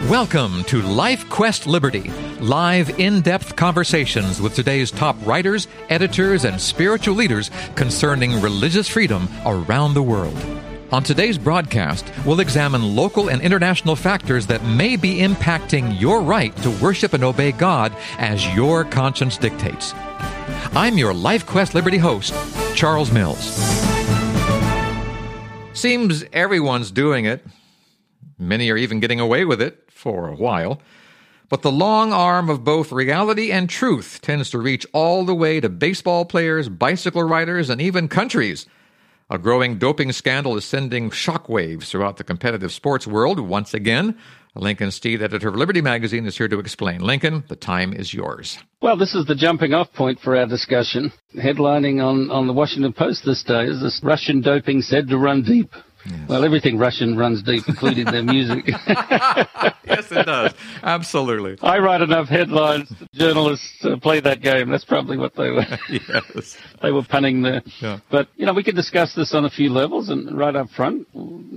Welcome to Life Quest Liberty, live in-depth conversations with today's top writers, editors, and spiritual leaders concerning religious freedom around the world. On today's broadcast, we'll examine local and international factors that may be impacting your right to worship and obey God as your conscience dictates. I'm your Life Quest Liberty host, Charles Mills. Seems everyone's doing it. Many are even getting away with it for a while. But the long arm of both reality and truth tends to reach all the way to baseball players, bicycle riders, and even countries. A growing doping scandal is sending shockwaves throughout the competitive sports world. Once again, Lincoln Steed, editor of Liberty Magazine, is here to explain. Lincoln, the time is yours. Well, this is the jumping-off point for our discussion. Headlining on the Washington Post this day is this Russian doping said to run deep. Yes. Well, everything Russian runs deep, including their music. Yes, it does. Absolutely. I write enough headlines that journalists play that game. That's probably what they were. Yes. They were punning there. Yeah. But, we can discuss this on a few levels. And right up front,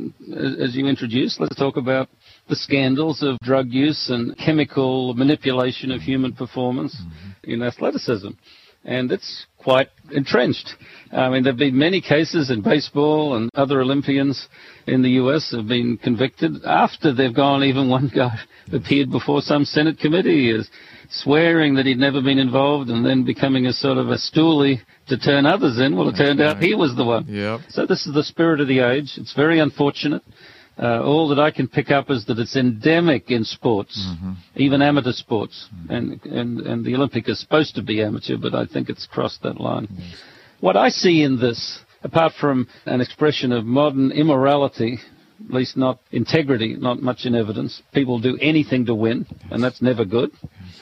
as you introduced, let's talk about the scandals of drug use and chemical manipulation of human performance in athleticism. And it's quite entrenched. There have been many cases in baseball, and other Olympians in the U.S. have been convicted after they've gone. Even one guy appeared before some Senate committee swearing that he'd never been involved and then becoming a sort of a stoolie to turn others in. Well, it turned out he was the one. Yep. So this is the spirit of the age. It's very unfortunate. All that I can pick up is that it's endemic in sports, even amateur sports, and the Olympic is supposed to be amateur, but I think it's crossed that line. Yes. What I see in this, apart from an expression of modern immorality, at least not integrity, not much in evidence, people do anything to win, and that's never good.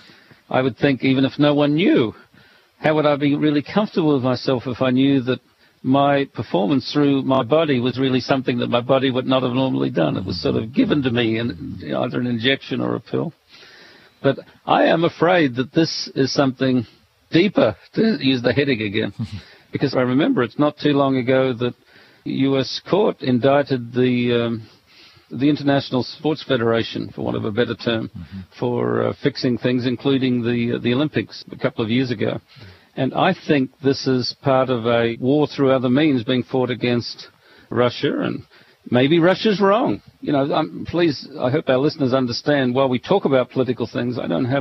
I would think even if no one knew, how would I be really comfortable with myself if I knew that my performance through my body was really something that my body would not have normally done. It was sort of given to me in either an injection or a pill. But I am afraid that this is something deeper, to use the heading again, because I remember it's not too long ago that the U.S. court indicted the International Sports Federation, for want of a better term, for fixing things, including the Olympics a couple of years ago. And I think this is part of a war through other means being fought against Russia, and maybe Russia's wrong. Please, I hope our listeners understand, while we talk about political things, I don't have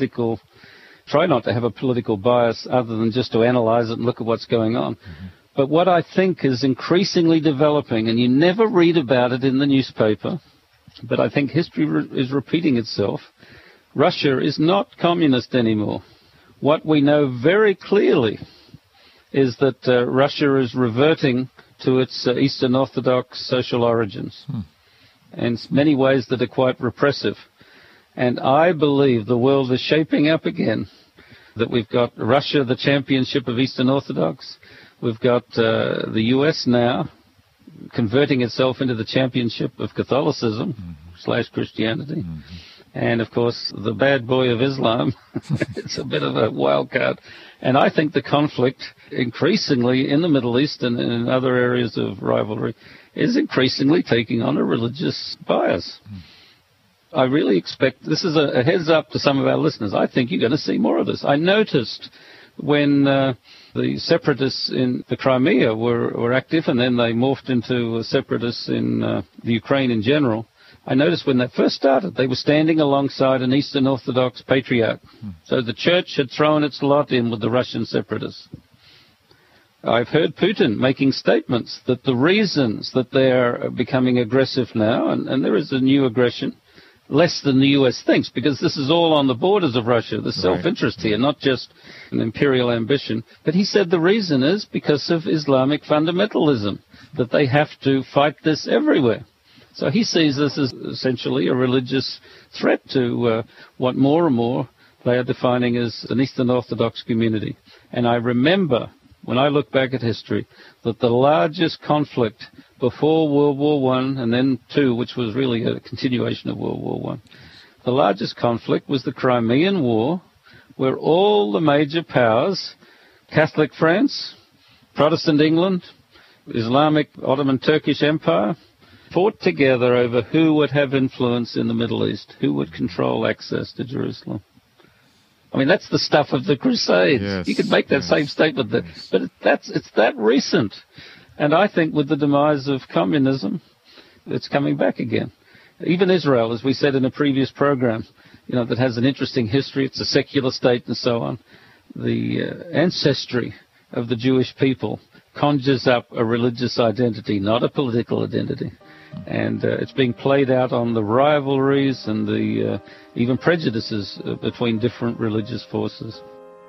try not to have a political bias other than just to analyze it and look at what's going on. But what I think is increasingly developing, and you never read about it in the newspaper, but I think history is repeating itself, Russia is not communist anymore. What we know very clearly is that Russia is reverting to its Eastern Orthodox social origins, in many ways that are quite repressive. And I believe the world is shaping up again, that we've got Russia, the championship of Eastern Orthodox. We've got the U.S. now converting itself into the championship of Catholicism / Christianity. And, of course, the bad boy of Islam. It's a bit of a wild card. And I think the conflict increasingly in the Middle East and in other areas of rivalry is increasingly taking on a religious bias. I really expect, this is a heads up to some of our listeners, I think you're going to see more of this. I noticed when the separatists in the Crimea were active, and then they morphed into separatists in the Ukraine in general, I noticed when they first started, they were standing alongside an Eastern Orthodox patriarch. So the church had thrown its lot in with the Russian separatists. I've heard Putin making statements that the reasons that they're becoming aggressive now, and there is a new aggression, less than the U.S. thinks, because this is all on the borders of Russia, the self-interest here, not just an imperial ambition. But he said the reason is because of Islamic fundamentalism, that they have to fight this everywhere. So he sees this as essentially a religious threat to what more and more they are defining as an Eastern Orthodox community. And I remember, when I look back at history, that the largest conflict before World War I and then II, which was really a continuation of World War I, the largest conflict was the Crimean War, where all the major powers, Catholic France, Protestant England, Islamic Ottoman Turkish Empire, fought together over who would have influence in the Middle East, who would control access to Jerusalem. I mean, that's the stuff of the Crusades. Yes, you could make that same statement, but it's that recent. And I think with the demise of communism, it's coming back again. Even Israel, as we said in a previous program, that has an interesting history. It's a secular state and so on. The ancestry of the Jewish people conjures up a religious identity, not a political identity. And it's being played out on the rivalries and the even prejudices between different religious forces.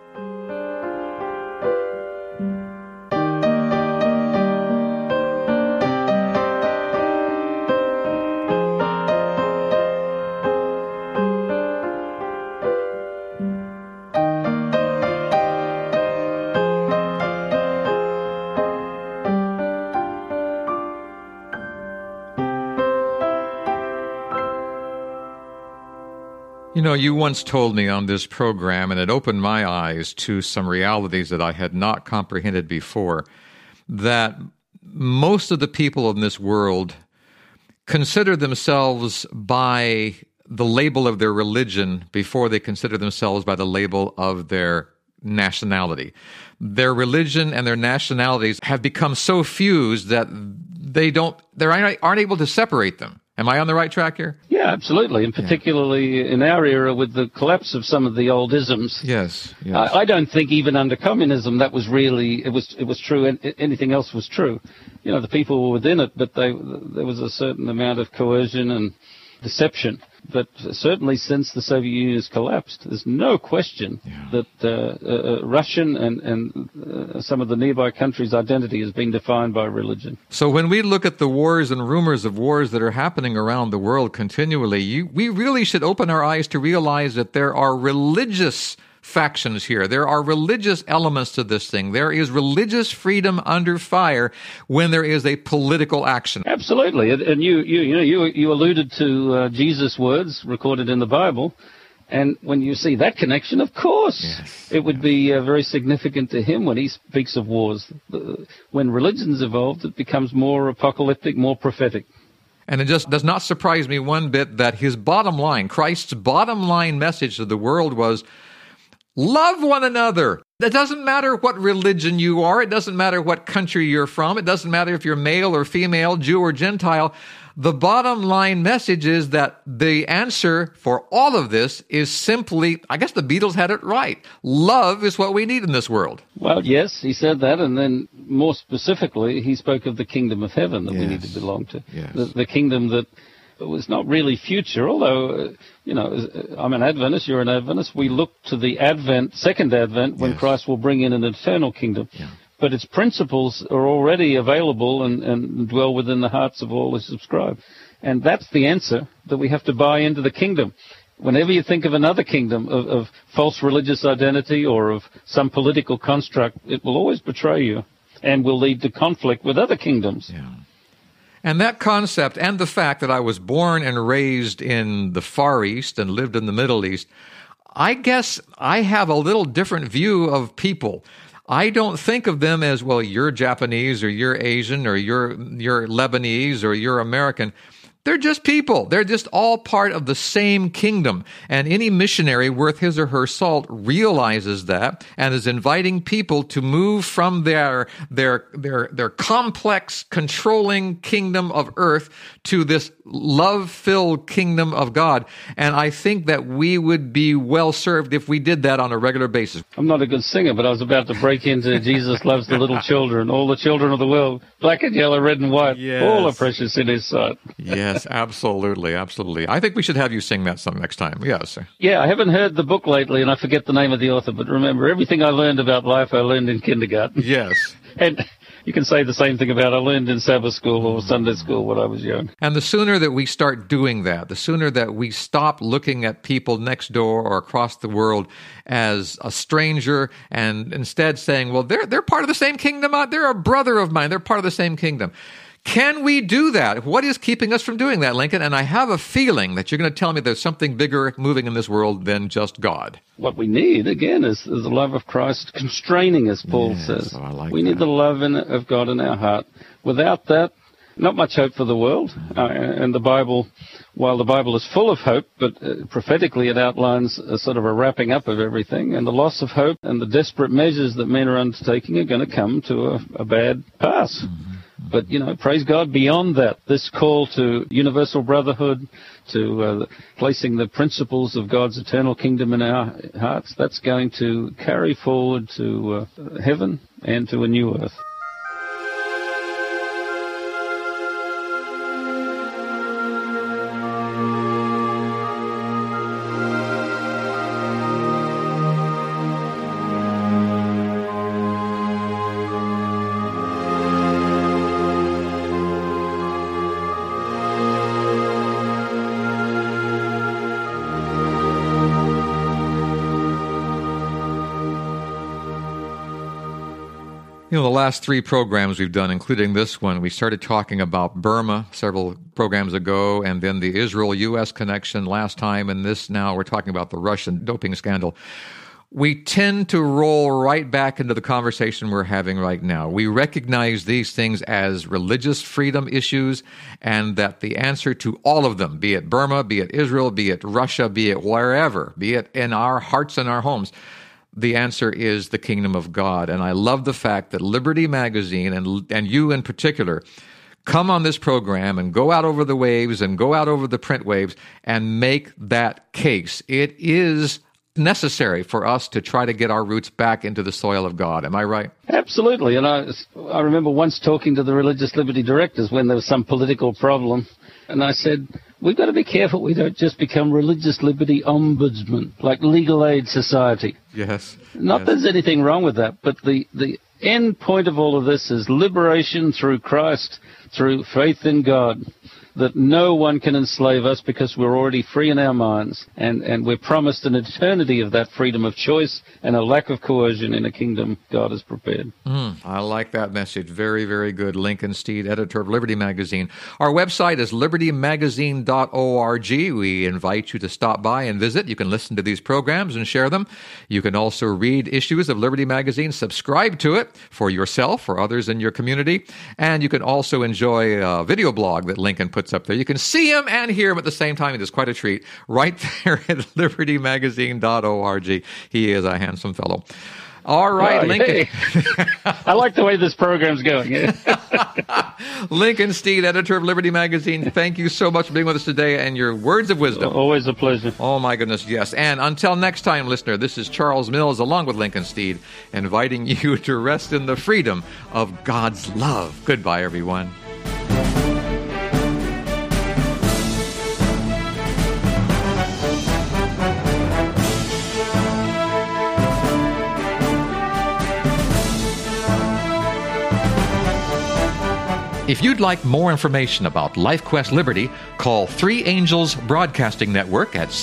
You once told me on this program, and it opened my eyes to some realities that I had not comprehended before, that most of the people in this world consider themselves by the label of their religion before they consider themselves by the label of their nationality. Their religion and their nationalities have become so fused that they aren't able to separate them. Am I on the right track here? Yeah, absolutely, and particularly in our era with the collapse of some of the old isms. Yes. I don't think even under communism that was really, it was true, and anything else was true. The people were within it, but there was a certain amount of coercion and deception. But certainly since the Soviet Union has collapsed, there's no question that Russian and some of the nearby countries' identity is being defined by religion. So when we look at the wars and rumors of wars that are happening around the world continually, we really should open our eyes to realize that there are religious factions here. There are religious elements to this thing. There is religious freedom under fire when there is a political action. Absolutely. And you alluded to Jesus' words recorded in the Bible. And when you see that connection, of course, it would be very significant to him when he speaks of wars. When religion's evolved, it becomes more apocalyptic, more prophetic. And it just does not surprise me one bit that his bottom line, Christ's bottom line message to the world was, love one another. It doesn't matter what religion you are. It doesn't matter what country you're from. It doesn't matter if you're male or female, Jew or Gentile. The bottom line message is that the answer for all of this is simply, I guess the Beatles had it right. Love is what we need in this world. Well, yes, he said that, and then more specifically, he spoke of the kingdom of heaven that we need to belong to. Yes. The kingdom that was not really future, although, I'm an Adventist, you're an Adventist. We look to the second Advent, when Christ will bring in an eternal kingdom. Yeah. But its principles are already available and dwell within the hearts of all who subscribe. And that's the answer, that we have to buy into the kingdom. Whenever you think of another kingdom of false religious identity or of some political construct, it will always betray you and will lead to conflict with other kingdoms. Yeah. And that concept and the fact that I was born and raised in the Far East and lived in the Middle East, I guess I have a little different view of people. I don't think of them as, well, you're Japanese or you're Asian or you're Lebanese or you're American. They're just people. They're just all part of the same kingdom. And any missionary worth his or her salt realizes that and is inviting people to move from their complex, controlling kingdom of earth to this love-filled kingdom of God. And I think that we would be well served if we did that on a regular basis. I'm not a good singer, but I was about to break into Jesus loves the little children, all the children of the world, black and yellow, red and white, all are precious in his sight. Yes, absolutely, absolutely. I think we should have you sing that song next time. Yes. Yeah, I haven't heard the book lately, and I forget the name of the author, but remember, everything I learned about life, I learned in kindergarten. Yes. And you can say the same thing about I learned in Sabbath school or Sunday school when I was young. And the sooner that we start doing that, the sooner that we stop looking at people next door or across the world as a stranger and instead saying, well, they're part of the same kingdom. They're a brother of mine. They're part of the same kingdom. Can we do that? What is keeping us from doing that, Lincoln? And I have a feeling that you're going to tell me there's something bigger moving in this world than just God. What we need, again, is the love of Christ constraining us, Paul says. I like we need the love of God in our heart. Without that, not much hope for the world. And the Bible, while the Bible is full of hope, but prophetically it outlines a sort of a wrapping up of everything. And the loss of hope and the desperate measures that men are undertaking are going to come to a bad pass. But, praise God, beyond that, this call to universal brotherhood, to placing the principles of God's eternal kingdom in our hearts, that's going to carry forward to heaven and to a new earth. The last 3 programs we've done, including this one, we started talking about Burma several programs ago, and then the Israel-U.S. connection last time, and this now we're talking about the Russian doping scandal. We tend to roll right back into the conversation we're having right now. We recognize these things as religious freedom issues, and that the answer to all of them, be it Burma, be it Israel, be it Russia, be it wherever, be it in our hearts and our homes, the answer is the kingdom of God. And I love the fact that Liberty Magazine, and you in particular, come on this program and go out over the waves and go out over the print waves and make that case. It is necessary for us to try to get our roots back into the soil of God. Am I right? Absolutely. And I remember once talking to the religious liberty directors when there was some political problem, and I said, we've got to be careful we don't just become religious liberty ombudsmen, like Legal Aid Society. Yes. Not that there's anything wrong with that, but the end point of all of this is liberation through Christ, through faith in God, that no one can enslave us because we're already free in our minds, and we're promised an eternity of that freedom of choice and a lack of coercion in a kingdom God has prepared. I like that message. Very, very good. Lincoln Steed, editor of Liberty Magazine. Our website is libertymagazine.org. We invite you to stop by and visit. You can listen to these programs and share them. You can also read issues of Liberty Magazine, subscribe to it for yourself or others in your community, and you can also enjoy a video blog that Lincoln puts up there. You can see him and hear him at the same time. It is quite a treat right there at libertymagazine.org. He is a handsome fellow. All right, Lincoln. Hey. I like the way this program's going. Lincoln Steed, editor of Liberty Magazine, thank you so much for being with us today and your words of wisdom. Always a pleasure. Oh, my goodness, yes. And until next time, listener, this is Charles Mills, along with Lincoln Steed, inviting you to rest in the freedom of God's love. Goodbye, everyone. If you'd like more information about LifeQuest Liberty, call 3 Angels Broadcasting Network at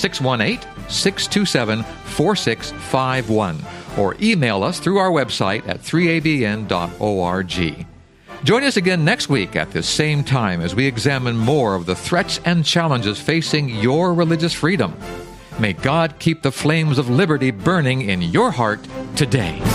618-627-4651 or email us through our website at 3abn.org. Join us again next week at this same time as we examine more of the threats and challenges facing your religious freedom. May God keep the flames of liberty burning in your heart today.